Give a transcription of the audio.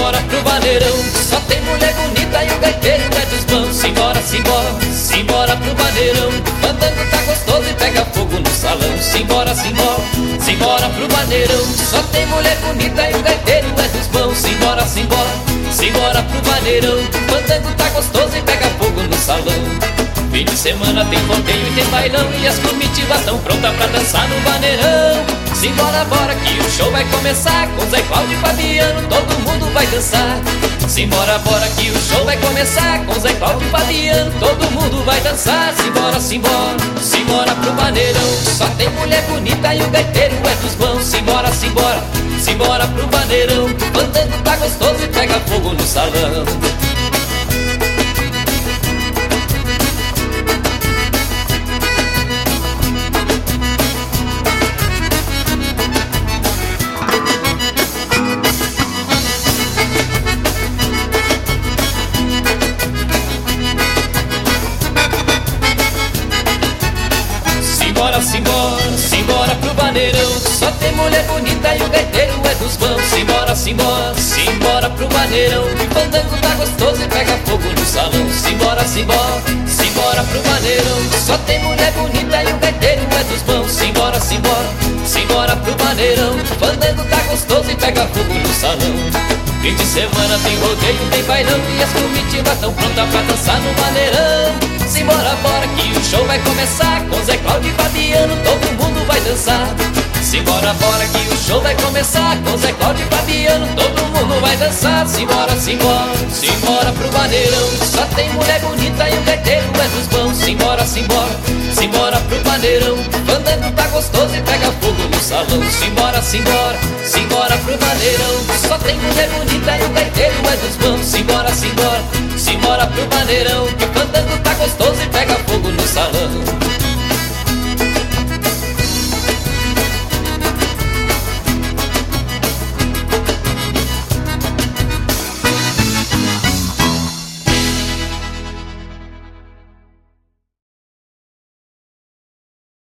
Simbora pro vaneirão, só tem mulher bonita e o gaiteiro é dos bons. Simbora, simbora, simbora pro vaneirão, fandango tá gostoso e pega fogo no salão. Simbora, simbora, simbora pro vaneirão, só tem mulher bonita e o gaiteiro é dos bons. Simbora, simbora, simbora pro vaneirão, fandango tá gostoso e pega fogo no salão. Fim de semana tem rodeio e tem bailão, e as comitivas tão prontas pra dançar no vaneirão. Simbora, bora que o show vai começar, com Zé Cláudio e Fabiano todo mundo vai dançar. Simbora, bora que o show vai começar, com Zé Cláudio e Fabiano todo mundo vai dançar. Simbora, simbora, simbora pro vaneirão, só tem mulher bonita e o gaiteiro é dos bons. Simbora, simbora, simbora pro vaneirão, o fandango tá gostoso e pega fogo no salão. Simbora, simbora, simbora pro vaneirão, só tem mulher bonita e o gaiteiro é dos bons. Simbora, simbora, simbora pro vaneirão, o fandango tá gostoso e pega fogo no salão. Simbora, simbora, simbora pro vaneirão, só tem mulher bonita e o gaiteiro é dos bons. Simbora, simbora, simbora pro vaneirão, o fandango tá gostoso e pega fogo no salão. Fim de semana tem rodeio, tem bailão, e as comitivas tão prontas pra dançar no vaneirão. Simbora, bora que o show vai começar, com Zé Cláudio e Fabiano todo mundo vai dançar. Simbora, bora que o show vai começar, com Zé Cláudio e Fabiano todo mundo vai dançar. Simbora, simbora, simbora pro vaneirão, só tem mulher bonita e o gaiteiro é dos bons. Simbora, simbora, simbora pro vaneirão, o fandango tá gostoso e pega fogo no salão. Simbora, simbora, simbora pro vaneirão, só tem mulher bonita e o gaiteiro é dos bons. Simbora, simbora, simbora pro vaneirão, que o fandango tá gostoso e pega fogo no salão.